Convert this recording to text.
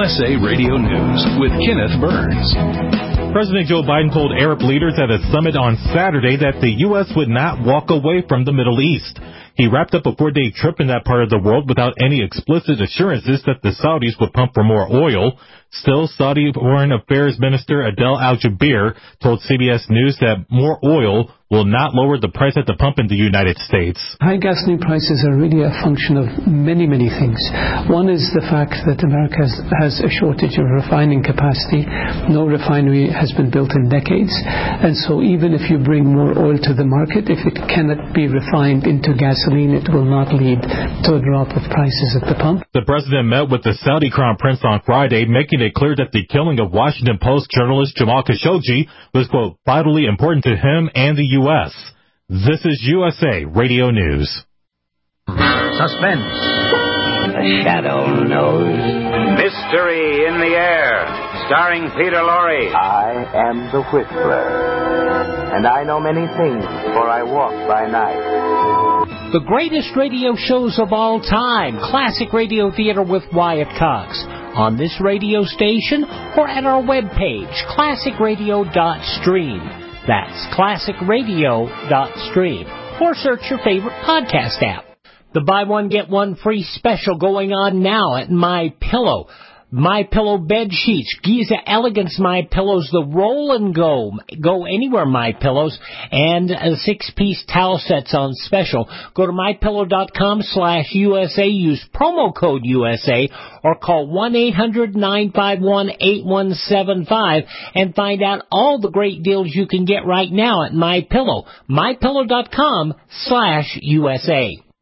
USA Radio News with Kenneth Burns. President Joe Biden told Arab leaders at a summit on Saturday that the U.S. would not walk away from the Middle East. He wrapped up a 4-day trip in that part of the world without any explicit assurances that the Saudis would pump for more oil. Still, Saudi Foreign Affairs Minister Adel Al-Jubeir told CBS News that more oil will not lower the price at the pump in the United States. High gasoline prices are really a function of many, many things. One is the fact that America has a shortage of refining capacity. No refinery has been built in decades. And so even if you bring more oil to the market, if it cannot be refined into gasoline, it will not lead to a drop of prices at the pump. The president met with the Saudi Crown Prince on Friday, making it clear that the killing of Washington Post journalist Jamal Khashoggi was, quote, vitally important to him and the U.S. This is USA Radio News. Suspense. The shadow knows. Mystery in the air. Starring Peter Lorre. I am the Whistler, and I know many things, for I walk by night. The greatest radio shows of all time. Classic Radio Theater with Wyatt Cox. On this radio station or at our webpage, classicradio.stream. That's classicradio.stream. Or search your favorite podcast app. The buy one, get one free special going on now at MyPillow. MyPillow bed sheets, Giza Elegance MyPillows, the roll and go anywhere MyPillows, and 6-piece towel sets on special. Go to mypillow.com/USA, use promo code USA, or call 1-800-951-8175 and find out all the great deals you can get right now at MyPillow. mypillow.com/USA.